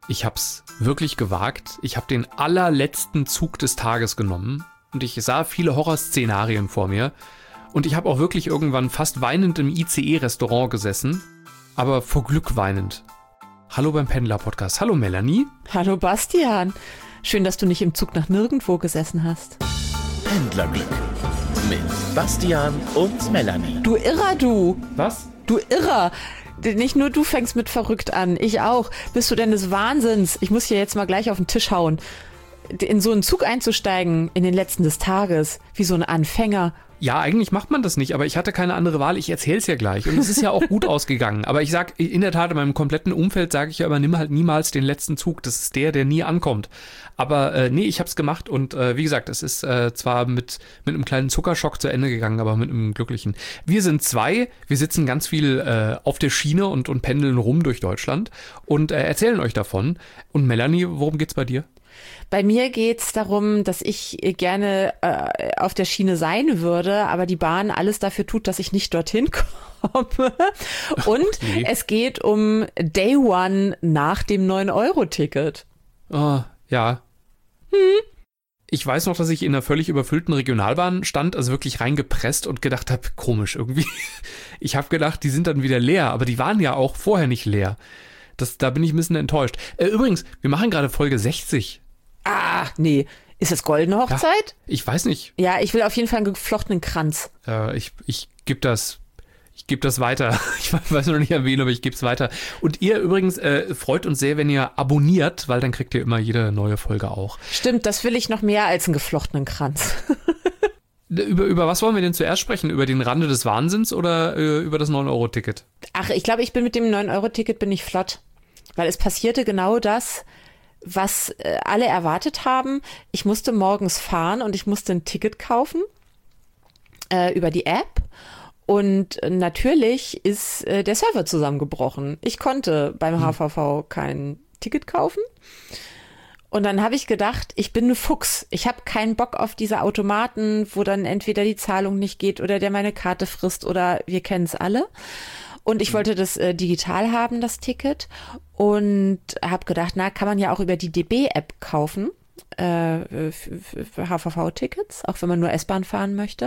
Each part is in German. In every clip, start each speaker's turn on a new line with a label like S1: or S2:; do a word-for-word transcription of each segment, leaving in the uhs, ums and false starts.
S1: Ich hab's wirklich gewagt. Ich habe den allerletzten Zug des Tages genommen und ich sah viele Horrorszenarien vor mir. Und ich habe auch wirklich irgendwann fast weinend im I C E-Restaurant gesessen, aber vor Glück weinend. Hallo beim Pendler-Podcast. Hallo Melanie.
S2: Hallo Bastian. Schön, dass du nicht im Zug nach nirgendwo gesessen hast.
S3: Pendlerglück mit Bastian und Melanie.
S2: Du Irrer, du.
S1: Was?
S2: Du Irrer. Nicht nur du fängst mit verrückt an, ich auch. Bist du denn des Wahnsinns? Ich muss hier jetzt mal gleich auf den Tisch hauen. In so einen Zug einzusteigen, in den letzten des Tages, wie so ein Anfänger.
S1: Ja, eigentlich macht man das nicht, aber ich hatte keine andere Wahl. Ich erzähl's ja gleich. Und es ist ja auch gut ausgegangen. Aber ich sag, in der Tat, in meinem kompletten Umfeld sage ich ja immer, nimm halt niemals den letzten Zug. Das ist der, der nie ankommt. Aber äh, nee, ich hab's gemacht und äh, wie gesagt, es ist äh, zwar mit, mit einem kleinen Zuckerschock zu Ende gegangen, aber mit einem glücklichen. Wir sind zwei, wir sitzen ganz viel äh, auf der Schiene und, und pendeln rum durch Deutschland und äh, erzählen euch davon. Und Melanie, worum geht's bei dir?
S2: Bei mir geht's darum, dass ich gerne äh, auf der Schiene sein würde, aber die Bahn alles dafür tut, dass ich nicht dorthin komme. Und okay. Es geht um Day One nach dem neun Euro Ticket.
S1: Oh, ja. Hm. Ich weiß noch, dass ich in einer völlig überfüllten Regionalbahn stand, also wirklich reingepresst und gedacht habe, komisch irgendwie. Ich habe gedacht, die sind dann wieder leer, aber die waren ja auch vorher nicht leer. Das, da bin ich ein bisschen enttäuscht. Äh, übrigens, wir machen gerade Folge sechzig.
S2: Ah, nee. Ist das goldene Hochzeit?
S1: Ja, ich weiß nicht.
S2: Ja, ich will auf jeden Fall einen geflochtenen Kranz.
S1: Äh, ich ich gebe das, ich geb das weiter. Ich weiß noch nicht an wen, aber ich gebe es weiter. Und ihr übrigens äh, freut uns sehr, wenn ihr abonniert, weil dann kriegt ihr immer jede neue Folge auch.
S2: Stimmt, das will ich noch mehr als einen geflochtenen Kranz.
S1: Über, über was wollen wir denn zuerst sprechen? Über den Rande des Wahnsinns oder äh, über das neun Euro Ticket?
S2: Ach, ich glaube, ich bin mit dem neun Euro Ticket bin ich flott. Weil es passierte genau das, was äh, alle erwartet haben. Ich musste morgens fahren und ich musste ein Ticket kaufen äh, über die App. Und natürlich ist äh, der Server zusammengebrochen. Ich konnte beim H V V kein Ticket kaufen. Und dann habe ich gedacht, ich bin ein Fuchs. Ich habe keinen Bock auf diese Automaten, wo dann entweder die Zahlung nicht geht oder der meine Karte frisst oder wir kennen es alle. Und ich wollte das äh, digital haben, das Ticket. Und habe gedacht, na, kann man ja auch über die D B-App kaufen, äh, für H V V-Tickets, auch wenn man nur S-Bahn fahren möchte.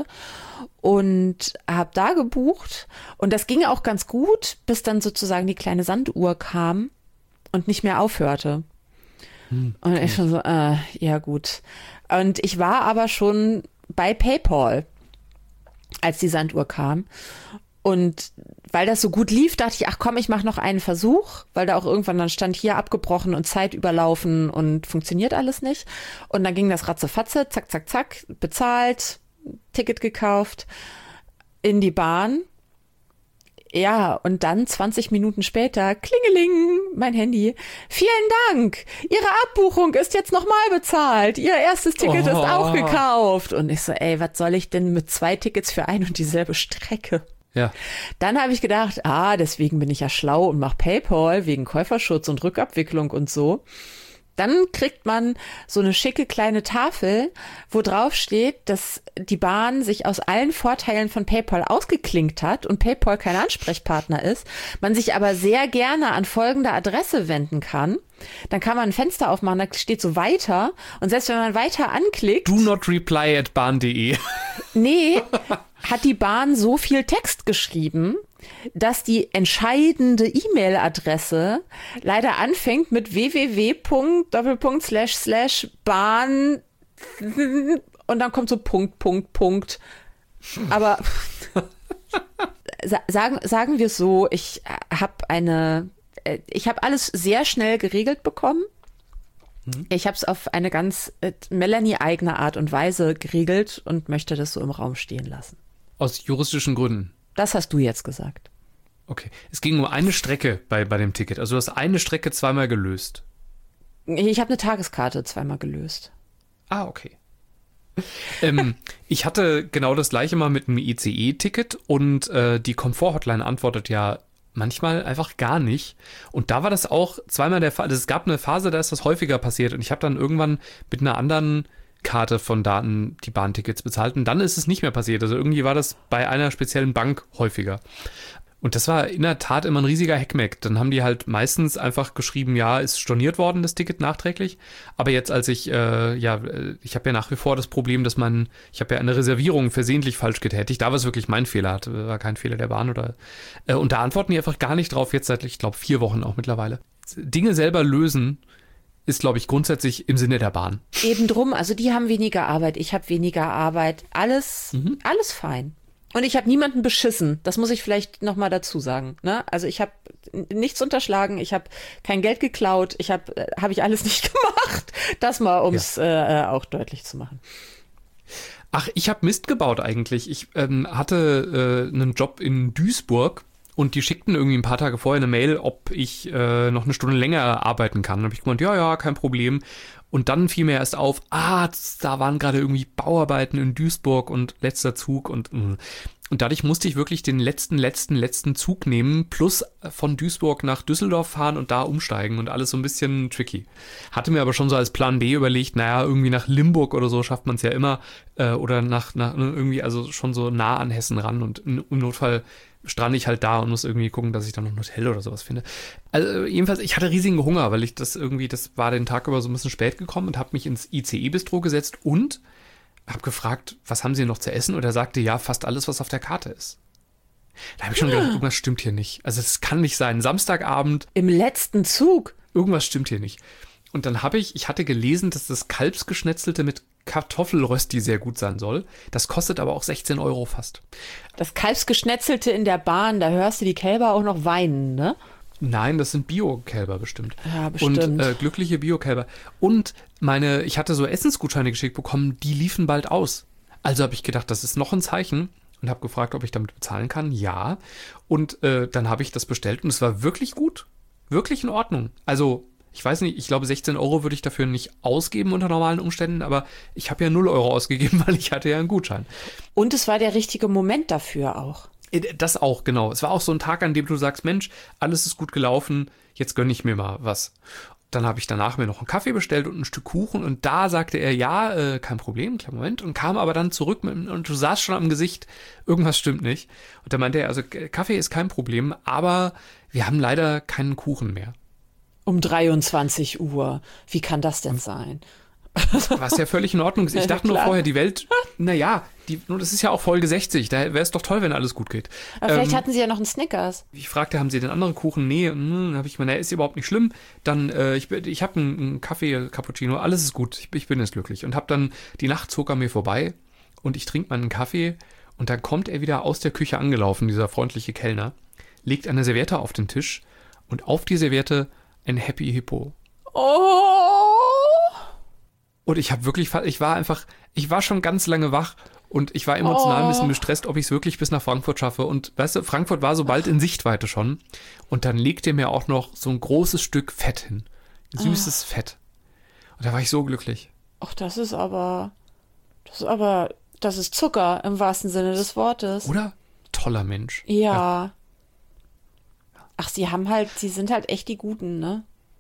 S2: Und habe da gebucht. Und das ging auch ganz gut, bis dann sozusagen die kleine Sanduhr kam und nicht mehr aufhörte. Hm, und ich schon so, äh, ja gut. Und ich war aber schon bei PayPal, als die Sanduhr kam. Und weil das so gut lief, dachte ich, ach komm, ich mache noch einen Versuch, weil da auch irgendwann dann stand hier abgebrochen und Zeit überlaufen und funktioniert alles nicht. Und dann ging das ratzefatze, zack, zack, zack, bezahlt, Ticket gekauft, in die Bahn. Ja, und dann zwanzig Minuten später, klingeling, mein Handy. Vielen Dank, Ihre Abbuchung ist jetzt nochmal bezahlt. Ihr erstes Ticket oh. ist auch gekauft. Und ich so, ey, was soll ich denn mit zwei Tickets für ein und dieselbe Strecke?
S1: Ja.
S2: Dann habe ich gedacht, ah, deswegen bin ich ja schlau und mache PayPal wegen Käuferschutz und Rückabwicklung und so. Dann kriegt man so eine schicke kleine Tafel, wo drauf steht, dass die Bahn sich aus allen Vorteilen von PayPal ausgeklinkt hat und PayPal kein Ansprechpartner ist, man sich aber sehr gerne an folgende Adresse wenden kann. Dann kann man ein Fenster aufmachen, da steht so weiter und selbst wenn man weiter anklickt...
S1: Do not reply at bahn punkt de.
S2: Nee, hat die Bahn so viel Text geschrieben, dass die entscheidende E-Mail-Adresse leider anfängt mit www. slash slash bahn und dann kommt so Punkt, Punkt, Punkt. Aber sagen, sagen wir es so, ich habe eine, ich habe alles sehr schnell geregelt bekommen. Ich habe es auf eine ganz äh, Melanie-eigene Art und Weise geregelt und möchte das so im Raum stehen lassen.
S1: Aus juristischen Gründen?
S2: Das hast du jetzt gesagt.
S1: Okay. Es ging um eine Strecke bei, bei dem Ticket. Also du hast eine Strecke zweimal gelöst.
S2: Ich habe eine Tageskarte zweimal gelöst.
S1: Ah, okay. ähm, ich hatte genau das gleiche mal mit einem I C E-Ticket und äh, die Komfort-Hotline antwortet ja manchmal einfach gar nicht. Und da war das auch zweimal der Fall. Also es gab eine Phase, da ist das häufiger passiert. Und ich habe dann irgendwann mit einer anderen Karte von Daten die Bahntickets bezahlt. Und dann ist es nicht mehr passiert. Also irgendwie war das bei einer speziellen Bank häufiger. Und das war in der Tat immer ein riesiger Heckmeck. Dann haben die halt meistens einfach geschrieben, ja, ist storniert worden, das Ticket nachträglich. Aber jetzt, als ich, äh, ja, ich habe ja nach wie vor das Problem, dass man, ich habe ja eine Reservierung versehentlich falsch getätigt. Da war es wirklich mein Fehler, hatte, war kein Fehler der Bahn oder. Äh, und da antworten die einfach gar nicht drauf, jetzt seit, ich glaube, vier Wochen auch mittlerweile. Dinge selber lösen ist, glaube ich, grundsätzlich im Sinne der Bahn.
S2: Eben drum, also die haben weniger Arbeit, ich habe weniger Arbeit. Alles, mhm. alles fein. Und ich habe niemanden beschissen. Das muss ich vielleicht noch mal dazu sagen. Ne? Also ich habe nichts unterschlagen. Ich habe kein Geld geklaut. Ich habe habe ich alles nicht gemacht. Das mal, um es ja. äh, auch deutlich zu machen.
S1: Ach, ich habe Mist gebaut eigentlich. Ich ähm, hatte äh, einen Job in Duisburg und die schickten irgendwie ein paar Tage vorher eine Mail, ob ich äh, noch eine Stunde länger arbeiten kann. Da habe ich gemeint, ja, ja, kein Problem. Und dann fiel mir erst auf, ah, da waren gerade irgendwie Bauarbeiten in Duisburg und letzter Zug und mh. Und dadurch musste ich wirklich den letzten, letzten, letzten Zug nehmen, plus von Duisburg nach Düsseldorf fahren und da umsteigen und alles so ein bisschen tricky. Hatte mir aber schon so als Plan B überlegt, naja, irgendwie nach Limburg oder so schafft man es ja immer, äh, oder nach, nach irgendwie, also schon so nah an Hessen ran und im Notfall strande ich halt da und muss irgendwie gucken, dass ich dann noch ein Hotel oder sowas finde. Also jedenfalls, ich hatte riesigen Hunger, weil ich das irgendwie, das war den Tag über so ein bisschen spät gekommen und habe mich ins I C E-Bistro gesetzt und habe gefragt, was haben Sie noch zu essen? Und er sagte, ja, fast alles, was auf der Karte ist. Da habe ich schon gedacht, irgendwas stimmt hier nicht. Also das kann nicht sein. Samstagabend.
S2: Im letzten Zug.
S1: Irgendwas stimmt hier nicht. Und dann habe ich, ich hatte gelesen, dass das Kalbsgeschnetzelte mit Kartoffelrösti sehr gut sein soll. Das kostet aber auch sechzehn Euro fast.
S2: Das Kalbsgeschnetzelte in der Bahn, da hörst du die Kälber auch noch weinen, ne?
S1: Nein, das sind Bio-Kälber bestimmt.
S2: Ja, bestimmt.
S1: Und äh, glückliche Bio-Kälber. Und meine, ich hatte so Essensgutscheine geschickt bekommen, die liefen bald aus. Also habe ich gedacht, das ist noch ein Zeichen und habe gefragt, ob ich damit bezahlen kann. Ja. Und äh, dann habe ich das bestellt und es war wirklich gut. Wirklich in Ordnung. Also, ich weiß nicht, ich glaube sechzehn Euro würde ich dafür nicht ausgeben unter normalen Umständen, aber ich habe ja null Euro ausgegeben, weil ich hatte ja einen Gutschein.
S2: Und es war der richtige Moment dafür auch.
S1: Das auch, genau. Es war auch so ein Tag, an dem du sagst, Mensch, alles ist gut gelaufen, jetzt gönne ich mir mal was. Dann habe ich danach mir noch einen Kaffee bestellt und ein Stück Kuchen und da sagte er, ja, äh, kein Problem, kleinen Moment, und kam aber dann zurück mit, und du sahst schon am Gesicht, irgendwas stimmt nicht. Und da meinte er, also Kaffee ist kein Problem, aber wir haben leider keinen Kuchen mehr.
S2: Um dreiundzwanzig Uhr. Wie kann das denn sein?
S1: Was ja völlig in Ordnung ist. Ich dachte nur vorher, die Welt, naja, die, das ist ja auch Folge sechzig, da wäre es doch toll, wenn alles gut geht.
S2: Aber vielleicht ähm, hatten sie ja noch einen Snickers.
S1: Ich fragte, haben sie den anderen Kuchen? Nee, hm, habe ich gemeint, naja, ist überhaupt nicht schlimm. Dann, äh, ich, ich habe einen, einen Kaffee, Cappuccino, alles ist gut, ich, ich bin jetzt glücklich. Und habe dann, die Nacht zog an mir vorbei und ich trinke meinen Kaffee und dann kommt er wieder aus der Küche angelaufen, dieser freundliche Kellner, legt eine Serviette auf den Tisch und auf die Serviette ein Happy Hippo.
S2: Oh!
S1: Und ich habe wirklich, ich war einfach, ich war schon ganz lange wach und ich war emotional oh. ein bisschen gestresst, ob ich es wirklich bis nach Frankfurt schaffe. Und weißt du, Frankfurt war so bald in Sichtweite schon. Und dann legt er mir auch noch so ein großes Stück Fett hin. Süßes oh. Fett. Und da war ich so glücklich.
S2: Ach, das ist aber, das ist aber, das ist Zucker im wahrsten Sinne des Wortes.
S1: Oder? Toller Mensch.
S2: Ja. ja. Ach, sie haben halt, sie sind halt echt die Guten, ne?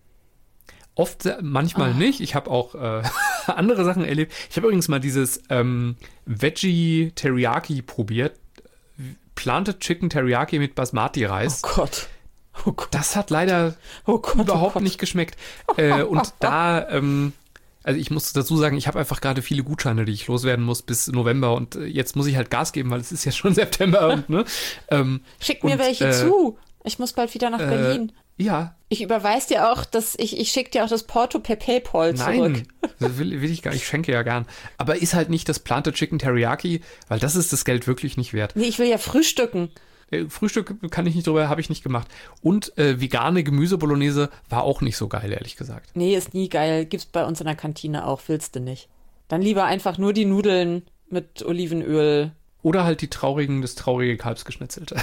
S1: Oft, manchmal oh. nicht. Ich habe auch äh, andere Sachen erlebt. Ich habe übrigens mal dieses ähm, Veggie Teriyaki probiert. Planted Chicken Teriyaki mit Basmati-Reis.
S2: Oh Gott. Oh Gott.
S1: Das hat leider
S2: oh Gott,
S1: überhaupt
S2: oh Gott.
S1: nicht geschmeckt. Äh, und da, ähm, also ich muss dazu sagen, ich habe einfach gerade viele Gutscheine, die ich loswerden muss bis November. Und jetzt muss ich halt Gas geben, weil es ist ja schon September. und, ne, ähm,
S2: Schick mir
S1: und,
S2: welche
S1: äh,
S2: zu. Ich muss bald wieder nach
S1: äh,
S2: Berlin.
S1: Ja.
S2: Ich überweise dir auch, dass ich, ich schicke dir auch das Porto per PayPal zurück.
S1: Nein, das will, will ich gar nicht, ich schenke ja gern. Aber ist halt nicht das Planted Chicken Teriyaki, weil das ist das Geld wirklich nicht wert.
S2: Nee, ich will ja frühstücken.
S1: Äh, Frühstück kann ich nicht drüber, habe ich nicht gemacht. Und äh, vegane Gemüsebolognese war auch nicht so geil, ehrlich gesagt.
S2: Nee, ist nie geil. Gibt's bei uns in der Kantine auch, willst du nicht. Dann lieber einfach nur die Nudeln mit Olivenöl.
S1: Oder halt die traurigen, das traurige Kalbsgeschnetzelte.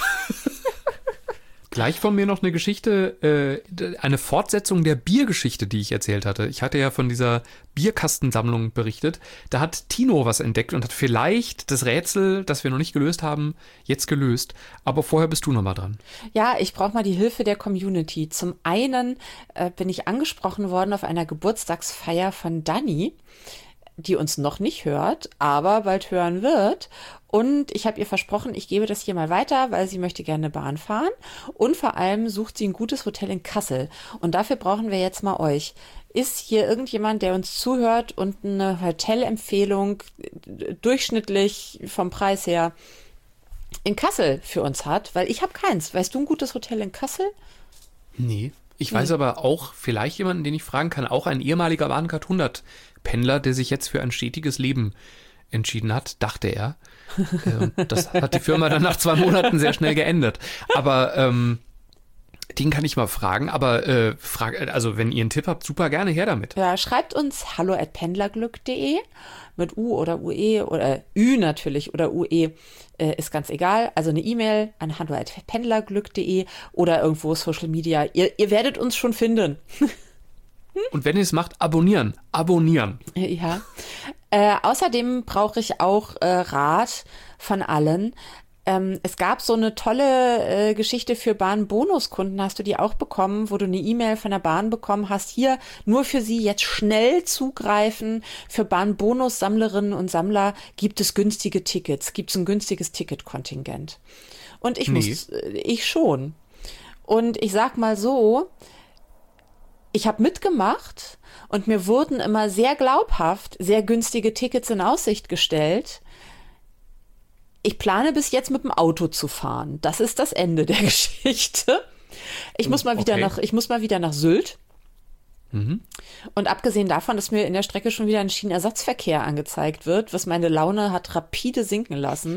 S1: Gleich von mir noch eine Geschichte, äh, eine Fortsetzung der Biergeschichte, die ich erzählt hatte. Ich hatte ja von dieser Bierkastensammlung berichtet. Da hat Tino was entdeckt und hat vielleicht das Rätsel, das wir noch nicht gelöst haben, jetzt gelöst. Aber vorher bist du noch mal dran.
S2: Ja, ich brauche mal die Hilfe der Community. Zum einen äh, bin ich angesprochen worden auf einer Geburtstagsfeier von Dani. die uns noch nicht hört, aber bald hören wird. Und ich habe ihr versprochen, ich gebe das hier mal weiter, weil sie möchte gerne Bahn fahren. Und vor allem sucht sie ein gutes Hotel in Kassel. Und dafür brauchen wir jetzt mal euch. Ist hier irgendjemand, der uns zuhört und eine Hotelempfehlung durchschnittlich vom Preis her in Kassel für uns hat? Weil ich habe keins. Weißt du ein gutes Hotel in Kassel?
S1: Nee. Ich weiß aber auch vielleicht jemanden, den ich fragen kann, auch ein ehemaliger Bahncard hundert Pendler, der sich jetzt für ein stetiges Leben entschieden hat, dachte er. Und das hat die Firma dann nach zwei Monaten sehr schnell geändert. Aber ähm, den kann ich mal fragen. Aber äh, frag, also wenn ihr einen Tipp habt, super gerne her damit.
S2: Ja, schreibt uns hallo at pendlerglück punkt de mit U oder U E oder Ü natürlich oder U E, äh, ist ganz egal. Also eine E-Mail an hallo at pendlerglück punkt de oder irgendwo Social Media. Ihr, ihr werdet uns schon finden.
S1: Und wenn ihr es macht, abonnieren. Abonnieren.
S2: Ja. Äh, außerdem brauche ich auch äh, Rat von allen. Ähm, es gab so eine tolle äh, Geschichte für Bahn-Bonuskunden, hast du die auch bekommen, wo du eine E-Mail von der Bahn bekommen hast, hier nur für sie jetzt schnell zugreifen, für Bahn-Bonus-Sammlerinnen und Sammler gibt es günstige Tickets, gibt es ein günstiges Ticketkontingent. Und ich
S1: Nee.
S2: muss, äh, ich schon. Und ich sag mal so, ich habe mitgemacht und mir wurden immer sehr glaubhaft sehr günstige Tickets in Aussicht gestellt. Ich plane bis jetzt mit dem Auto zu fahren. Das ist das Ende der Geschichte. Ich muss mal wieder
S1: Okay.
S2: nach, ich muss mal wieder nach Sylt.
S1: Mhm.
S2: Und abgesehen davon, dass mir in der Strecke schon wieder ein Schienenersatzverkehr angezeigt wird, was meine Laune hat rapide sinken lassen,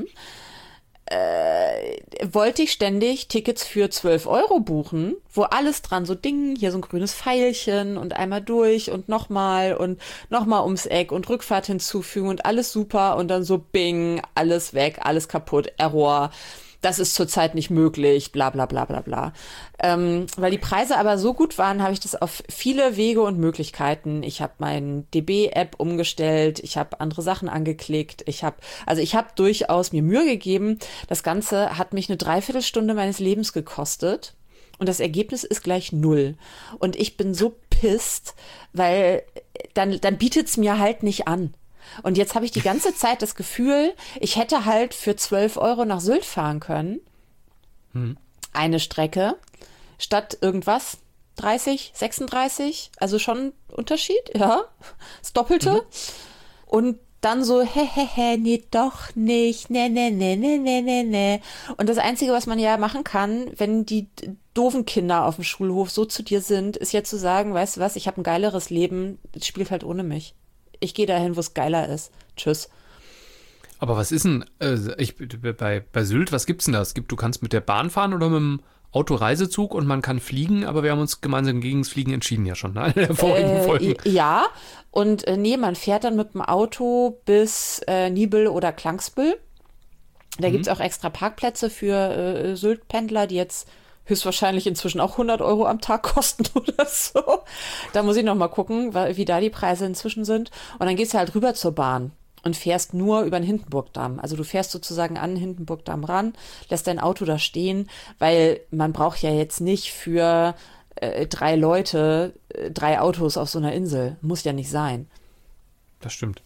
S2: äh, wollte ich ständig Tickets für zwölf Euro buchen, wo alles dran, so Ding, hier so ein grünes Pfeilchen und einmal durch und nochmal und nochmal ums Eck und Rückfahrt hinzufügen und alles super und dann so bing, alles weg, alles kaputt, Error. Das ist zurzeit nicht möglich, bla bla bla bla bla. Ähm, weil die Preise aber so gut waren, habe ich das auf viele Wege und Möglichkeiten. Ich habe meine D B-App umgestellt, ich habe andere Sachen angeklickt, ich habe, also ich habe durchaus mir Mühe gegeben. Das Ganze hat mich eine Dreiviertelstunde meines Lebens gekostet und das Ergebnis ist gleich null. Und ich bin so pisst, weil dann, dann bietet es mir halt nicht an. Und jetzt habe ich die ganze Zeit das Gefühl, ich hätte halt für zwölf Euro nach Sylt fahren können.
S1: Hm.
S2: Eine Strecke statt irgendwas. dreißig, sechsunddreißig. Also schon Unterschied, ja. Das Doppelte. Mhm. Und dann so, hä, hä, hä, nee, doch nicht. Nee, nee, nee, nee, nee, nee, nee. Und das Einzige, was man ja machen kann, wenn die doofen Kinder auf dem Schulhof so zu dir sind, ist ja zu sagen, weißt du was, ich habe ein geileres Leben, das spielt halt ohne mich. Ich gehe dahin, wo es geiler ist. Tschüss.
S1: Aber was ist denn, äh, ich, bei, bei Sylt, was gibt's denn da? Es gibt, du kannst mit der Bahn fahren oder mit dem Autoreisezug und man kann fliegen, aber wir haben uns gemeinsam gegen das Fliegen entschieden ja schon, ne? In der vorigen
S2: Äh,
S1: Folge.
S2: ja, und äh, nee, man fährt dann mit dem Auto bis äh, Nibel oder Klangsbüll. Da mhm. gibt's auch extra Parkplätze für äh, Sylt-Pendler, die jetzt höchstwahrscheinlich inzwischen auch hundert Euro am Tag kosten oder so. Da muss ich noch mal gucken, wie da die Preise inzwischen sind. Und dann gehst du halt rüber zur Bahn und fährst nur über den Hindenburgdamm. Also du fährst sozusagen an den Hindenburgdamm ran, lässt dein Auto da stehen, weil man braucht ja jetzt nicht für äh, drei Leute äh, drei Autos auf so einer Insel. Muss ja nicht sein.
S1: Das stimmt.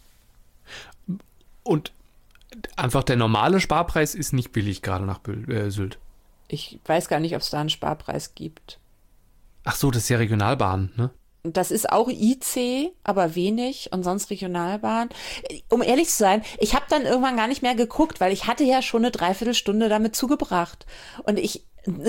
S1: Und einfach der normale Sparpreis ist nicht billig, gerade nach Bül- äh, Sylt.
S2: Ich weiß gar nicht, ob es da einen Sparpreis gibt.
S1: Ach so, das ist ja Regionalbahn, ne?
S2: Das ist auch I C, aber wenig und sonst Regionalbahn. Um ehrlich zu sein, ich habe dann irgendwann gar nicht mehr geguckt, weil ich hatte ja schon eine Dreiviertelstunde damit zugebracht. Und ich...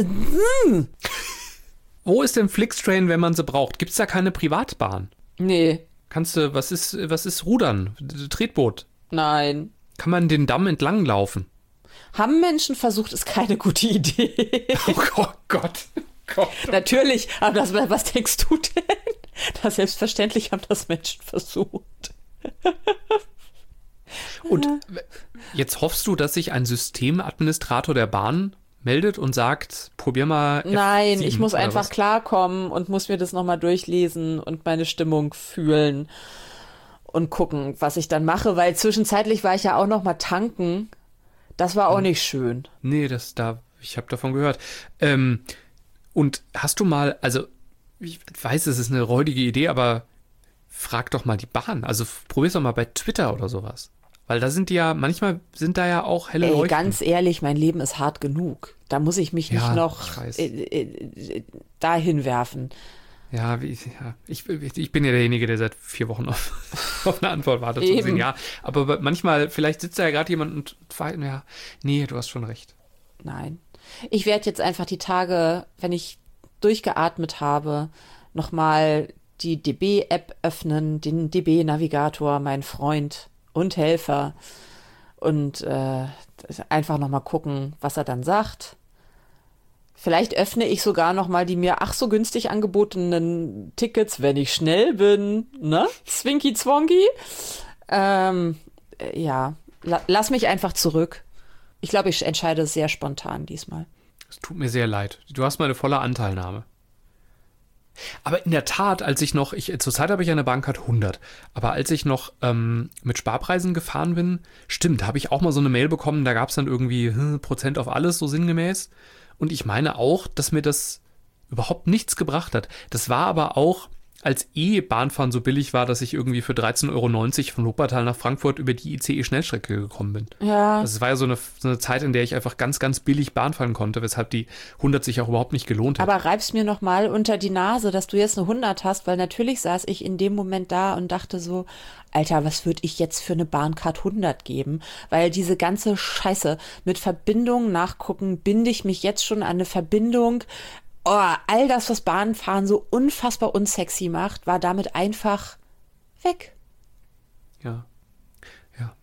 S1: Wo ist denn Flixtrain, wenn man sie braucht? Gibt's da keine Privatbahn?
S2: Nee.
S1: Kannst du, was ist, was ist Rudern? Tretboot?
S2: Nein.
S1: Kann man den Damm entlang laufen?
S2: Haben Menschen versucht, ist keine gute Idee.
S1: Oh Gott, Gott. Gott.
S2: Natürlich, aber das, was denkst du denn? Das selbstverständlich haben das Menschen versucht.
S1: Und jetzt hoffst du, dass sich ein Systemadministrator der Bahn meldet und sagt, probier mal F sieben,
S2: Nein, ich muss einfach
S1: was?
S2: klarkommen und muss mir das nochmal durchlesen und meine Stimmung fühlen und gucken, was ich dann mache, weil zwischenzeitlich war ich ja auch noch mal tanken. Das war auch hm. nicht schön.
S1: Nee, das da, ich habe davon gehört. Ähm, und hast du mal, also ich weiß, es ist eine räudige Idee, aber frag doch mal die Bahn. Also probier's doch mal bei Twitter oder sowas. Weil da sind die ja, manchmal sind da ja auch helle
S2: Ey,
S1: Leuchten.
S2: ganz ehrlich, mein Leben ist hart genug. Da muss ich mich
S1: Ja,
S2: nicht noch
S1: ich weiß.
S2: äh, äh, dahin werfen.
S1: Ja, wie, ja ich, ich bin ja derjenige, der seit vier Wochen auf, auf eine Antwort wartet. Zu
S2: Eben.
S1: sehen. Ja, aber manchmal, vielleicht sitzt da ja gerade jemand und ja, nee, du hast schon recht.
S2: Nein. Ich werde jetzt einfach die Tage, wenn ich durchgeatmet habe, nochmal die D B-App öffnen, den D B-Navigator, mein Freund und Helfer, und äh, einfach nochmal gucken, was er dann sagt. Vielleicht öffne ich sogar nochmal die mir ach so günstig angebotenen Tickets, wenn ich schnell bin, ne? Zwinky Zwonky. Ähm, äh, ja, La- lass mich einfach zurück. Ich glaube, ich entscheide sehr spontan diesmal.
S1: Es tut mir sehr leid. Du hast meine volle Anteilnahme. Aber in der Tat, als ich noch, ich, zurzeit habe ich eine Bahncard hundert, aber als ich noch ähm, mit Sparpreisen gefahren bin, stimmt, habe ich auch mal so eine Mail bekommen, da gab es dann irgendwie hm, Prozent auf alles, so sinngemäß. Und ich meine auch, dass mir das überhaupt nichts gebracht hat. Das war aber auch, als eh Bahnfahren so billig war, dass ich irgendwie für dreizehn Euro neunzig von Wuppertal nach Frankfurt über die I C E-Schnellstrecke gekommen bin.
S2: Ja.
S1: Also es war ja so eine, so eine Zeit, in der ich einfach ganz, ganz billig Bahn fahren konnte, weshalb die hundert sich auch überhaupt nicht gelohnt hat.
S2: Aber reib's mir noch mal unter die Nase, dass du jetzt eine hundert hast, weil natürlich saß ich in dem Moment da und dachte so, Alter, was würde ich jetzt für eine Bahncard hundert geben? Weil diese ganze Scheiße mit Verbindungen nachgucken, binde ich mich jetzt schon an eine Verbindung. Oh, all das, was Bahnfahren so unfassbar unsexy macht, war damit einfach weg.
S1: Ja. Ja.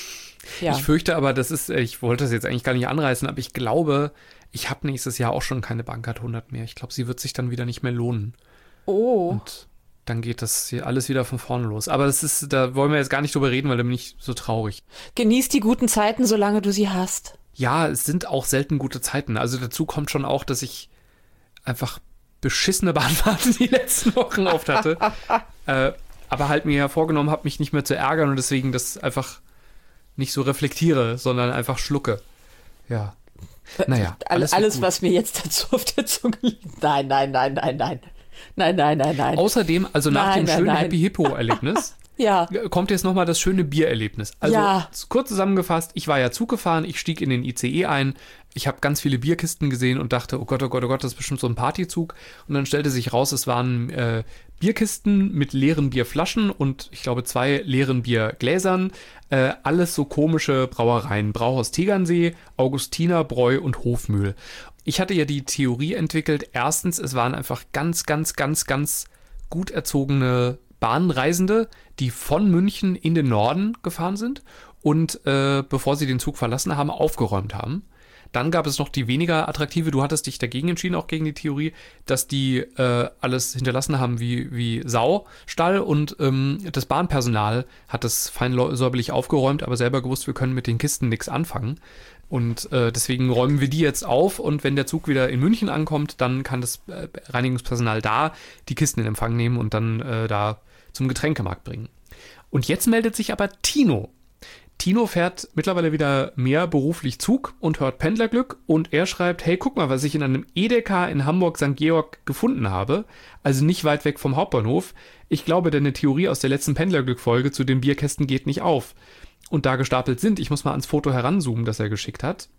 S2: Ja.
S1: Ich fürchte aber, das ist, ich wollte das jetzt eigentlich gar nicht anreißen, aber ich glaube, ich habe nächstes Jahr auch schon keine Bahncard hundert mehr. Ich glaube, sie wird sich dann wieder nicht mehr lohnen.
S2: Oh.
S1: Und dann geht das hier alles wieder von vorne los. Aber das ist, da wollen wir jetzt gar nicht drüber reden, weil da bin ich so traurig.
S2: Genieß die guten Zeiten, solange du sie hast.
S1: Ja, es sind auch selten gute Zeiten. Also dazu kommt schon auch, dass ich einfach beschissene Bahnfahrten die letzten Wochen oft hatte. äh, aber halt mir ja vorgenommen habe, mich nicht mehr zu ärgern und deswegen das einfach nicht so reflektiere, sondern einfach schlucke. Ja. Naja.
S2: Alles, alles was mir jetzt dazu auf der Zunge liegt. Nein, nein, nein, nein, nein. Nein, nein, nein, nein.
S1: Außerdem, also nach
S2: Nein,
S1: dem
S2: nein,
S1: schönen
S2: nein.
S1: Happy Hippo-Erlebnis,
S2: Ja.
S1: kommt jetzt nochmal das schöne Biererlebnis. Also
S2: Ja.
S1: kurz zusammengefasst, ich war ja Zug gefahren, ich stieg in den I C E ein, ich habe ganz viele Bierkisten gesehen und dachte, oh Gott, oh Gott, oh Gott, das ist bestimmt so ein Partyzug. Und dann stellte sich raus, es waren äh, Bierkisten mit leeren Bierflaschen und ich glaube zwei leeren Biergläsern. Äh, alles so komische Brauereien. Brauhaus Tegernsee, Augustiner, Bräu und Hofmühl. Ich hatte ja die Theorie entwickelt, erstens, es waren einfach ganz, ganz, ganz, ganz gut erzogene Bahnreisende, die von München in den Norden gefahren sind und äh, bevor sie den Zug verlassen haben, aufgeräumt haben. Dann gab es noch die weniger attraktive, du hattest dich dagegen entschieden, auch gegen die Theorie, dass die äh, alles hinterlassen haben wie, wie Saustall und ähm, das Bahnpersonal hat das fein säuberlich aufgeräumt, aber selber gewusst, wir können mit den Kisten nichts anfangen. Und äh, deswegen räumen wir die jetzt auf und wenn der Zug wieder in München ankommt, dann kann das äh, Reinigungspersonal da die Kisten in Empfang nehmen und dann äh, da zum Getränkemarkt bringen. Und jetzt meldet sich aber Tino. Tino fährt mittlerweile wieder mehr beruflich Zug und hört Pendlerglück und er schreibt, hey, guck mal, was ich in einem Edeka in Hamburg Sankt Georg gefunden habe, also nicht weit weg vom Hauptbahnhof. Ich glaube, deine Theorie aus der letzten Pendlerglück-Folge zu den Bierkästen geht nicht auf. Und da gestapelt sind, ich muss mal ans Foto heranzoomen, das er geschickt hat.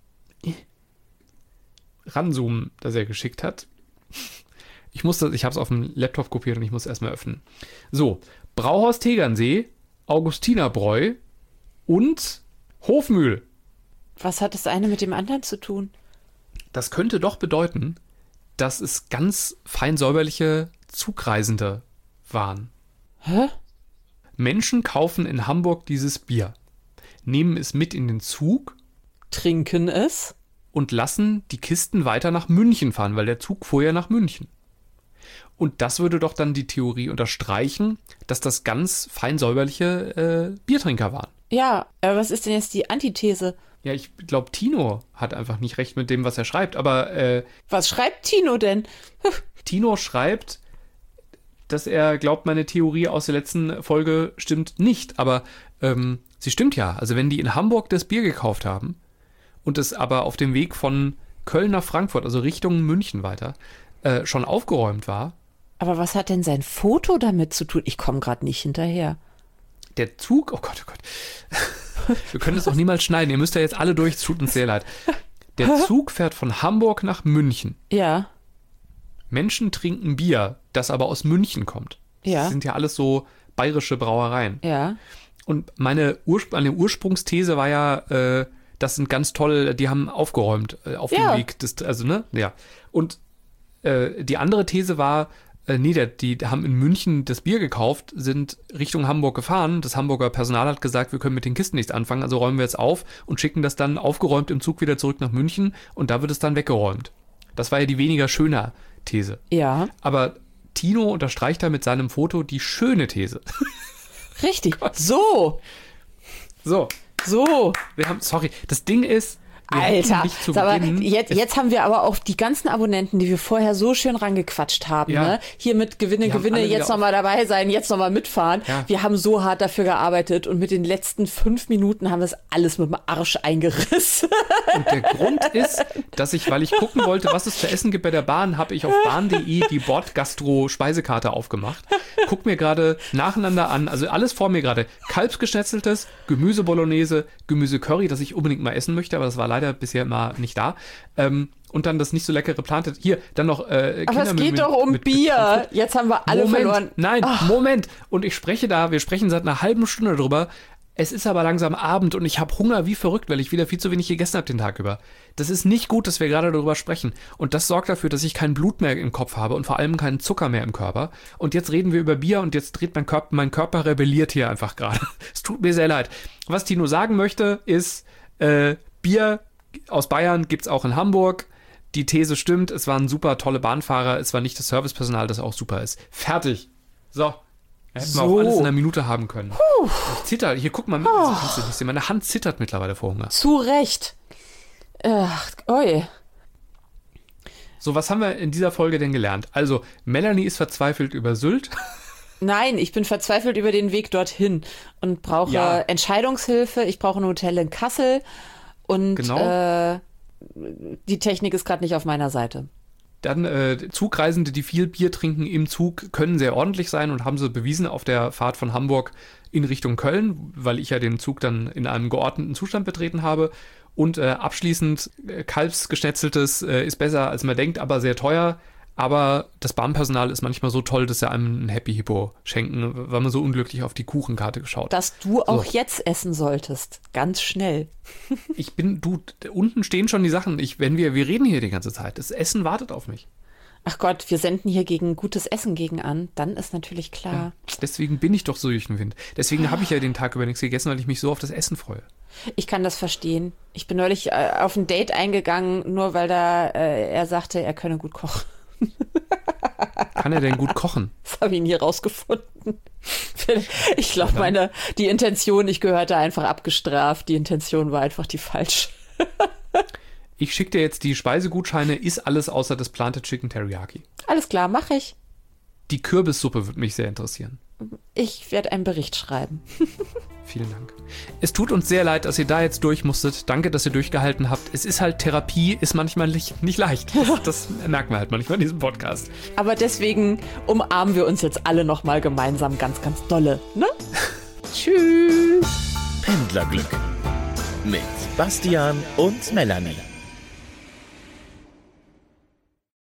S1: Ranzoomen, das er geschickt hat. Ich musste, ich habe es auf dem Laptop kopiert und ich muss erstmal öffnen. So, Brauhaus Tegernsee, Augustinerbräu und Hofmühl.
S2: Was hat das eine mit dem anderen zu tun?
S1: Das könnte doch bedeuten, dass es ganz fein säuberliche Zugreisende waren.
S2: Hä?
S1: Menschen kaufen in Hamburg dieses Bier, nehmen es mit in den Zug
S2: Trinken es?
S1: und lassen die Kisten weiter nach München fahren, weil der Zug fuhr ja nach München. Und das würde doch dann die Theorie unterstreichen, dass das ganz fein säuberliche äh, Biertrinker waren.
S2: Ja, aber was ist denn jetzt die Antithese?
S1: Ja, ich glaube, Tino hat einfach nicht recht mit dem, was er schreibt. Aber äh,
S2: Was schreibt Tino denn?
S1: Tino schreibt, dass er glaubt, meine Theorie aus der letzten Folge stimmt nicht. Aber ähm, sie stimmt ja. Also wenn die in Hamburg das Bier gekauft haben und es aber auf dem Weg von Köln nach Frankfurt, also Richtung München weiter, äh, schon aufgeräumt war,
S2: Aber was hat denn sein Foto damit zu tun? Ich komme gerade nicht hinterher.
S1: Der Zug, oh Gott, oh Gott. Wir können das auch niemals schneiden. Ihr müsst ja jetzt alle durch, es tut uns sehr leid. Der Zug fährt von Hamburg nach München.
S2: Ja.
S1: Menschen trinken Bier, das aber aus München kommt.
S2: Ja.
S1: Das sind ja alles so bayerische Brauereien.
S2: Ja.
S1: Und meine, Urspr- meine Ursprungsthese war ja, äh, das sind ganz toll, die haben aufgeräumt äh, auf
S2: Ja.
S1: dem Weg. Des, also, ne? Ja. Und äh, die andere These war, äh, nee, der, die haben in München das Bier gekauft, sind Richtung Hamburg gefahren. Das Hamburger Personal hat gesagt, wir können mit den Kisten nichts anfangen, also räumen wir jetzt auf und schicken das dann aufgeräumt im Zug wieder zurück nach München und da wird es dann weggeräumt. Das war ja die weniger schöne These.
S2: Ja.
S1: Aber Tino unterstreicht da mit seinem Foto die schöne These.
S2: Richtig. So.
S1: So,
S2: So.
S1: wir haben, sorry, das Ding ist, wir hätten
S2: Alter,
S1: nicht zu
S2: sag mal,
S1: Beginn,
S2: jetzt,
S1: es-
S2: jetzt haben wir aber auch die ganzen Abonnenten, die wir vorher so schön rangequatscht haben.
S1: Ja.
S2: Ne? Hier mit Gewinne,
S1: Die haben
S2: Gewinne,
S1: alle
S2: jetzt
S1: wieder
S2: nochmal dabei sein, jetzt nochmal mitfahren.
S1: Ja.
S2: Wir haben so hart dafür gearbeitet und mit den letzten fünf Minuten haben wir es alles mit dem Arsch eingerissen.
S1: Und der Grund ist, dass ich, weil ich gucken wollte, was es zu essen gibt bei der Bahn, habe ich auf bahn punkt de die Bordgastro-Speisekarte aufgemacht. Guck mir gerade nacheinander an, also alles vor mir gerade. Kalbsgeschnetzeltes, Gemüse Bolognese, Gemüse Curry, das ich unbedingt mal essen möchte, aber das war leider bisher mal nicht da. Ähm, und dann das nicht so leckere Plantet. Hier, dann noch äh,
S2: Aber es
S1: Kinder
S2: geht
S1: mit,
S2: doch um
S1: mit,
S2: Bier.
S1: Mit
S2: Jetzt haben wir alle
S1: Moment,
S2: verloren.
S1: nein, Moment. Und ich spreche da, wir sprechen seit einer halben Stunde drüber. Es ist aber langsam Abend und ich habe Hunger wie verrückt, weil ich wieder viel zu wenig gegessen habe den Tag über. Das ist nicht gut, dass wir gerade darüber sprechen. Und das sorgt dafür, dass ich kein Blut mehr im Kopf habe und vor allem keinen Zucker mehr im Körper. Und jetzt reden wir über Bier und jetzt dreht mein Körper, mein Körper rebelliert hier einfach gerade. Es tut mir sehr leid. Was Tino sagen möchte, ist, äh, Bier aus Bayern gibt's auch in Hamburg. Die These stimmt, es waren super tolle Bahnfahrer, es war nicht das Servicepersonal, das auch super ist. Fertig. So. Hätten
S2: So.
S1: wir auch alles in einer Minute haben können. Ich zitter. Hier, guck mal. Oh. Kannst du nicht sehen. Meine Hand zittert mittlerweile vor Hunger.
S2: Zu Recht. Ach, oi.
S1: So, was haben wir in dieser Folge denn gelernt? Also, Melanie ist verzweifelt über Sylt.
S2: Nein, ich bin verzweifelt über den Weg dorthin und brauche
S1: Ja.
S2: Entscheidungshilfe. Ich brauche ein Hotel in Kassel und
S1: Genau.
S2: äh, die Technik ist gerade nicht auf meiner Seite.
S1: Dann äh, Zugreisende, die viel Bier trinken im Zug, können sehr ordentlich sein und haben sie bewiesen auf der Fahrt von Hamburg in Richtung Köln, weil ich ja den Zug dann in einem geordneten Zustand betreten habe. Und äh, abschließend, äh, Kalbsgeschnetzeltes äh, ist besser, als man denkt, aber sehr teuer. Aber das Bahnpersonal ist manchmal so toll, dass sie einem ein Happy Hippo schenken, weil man so unglücklich auf die Kuchenkarte geschaut hat.
S2: Dass du auch jetzt essen solltest. Ganz schnell.
S1: Ich bin, du, unten stehen schon die Sachen. Ich, wenn wir, wir reden hier die ganze Zeit. Das Essen wartet auf mich.
S2: Ach Gott, wir senden hier gegen gutes Essen gegen an. Dann ist natürlich klar.
S1: Deswegen bin ich doch so durch den Wind. Deswegen habe ich ja den Tag über nichts gegessen, weil ich mich so auf das Essen freue.
S2: Ich kann das verstehen. Ich bin neulich äh, auf ein Date eingegangen, nur weil da äh, er sagte, er könne gut kochen.
S1: Kann er denn gut kochen?
S2: Das habe ich nie rausgefunden. Ich glaube, meine, die Intention, ich gehörte einfach abgestraft. Die Intention war einfach die falsche.
S1: Ich schicke dir jetzt die Speisegutscheine, ist alles außer das Planted Chicken Teriyaki.
S2: Alles klar, mache ich.
S1: Die Kürbissuppe würde mich sehr interessieren.
S2: Ich werde einen Bericht schreiben.
S1: Vielen Dank. Es tut uns sehr leid, dass ihr da jetzt durch musstet. Danke, dass ihr durchgehalten habt. Es ist halt, Therapie ist manchmal nicht, nicht leicht. Das, das merken wir halt manchmal in diesem Podcast.
S2: Aber deswegen umarmen wir uns jetzt alle nochmal gemeinsam ganz, ganz dolle. Ne? Tschüss.
S3: Pendlerglück mit Bastian und Melanie.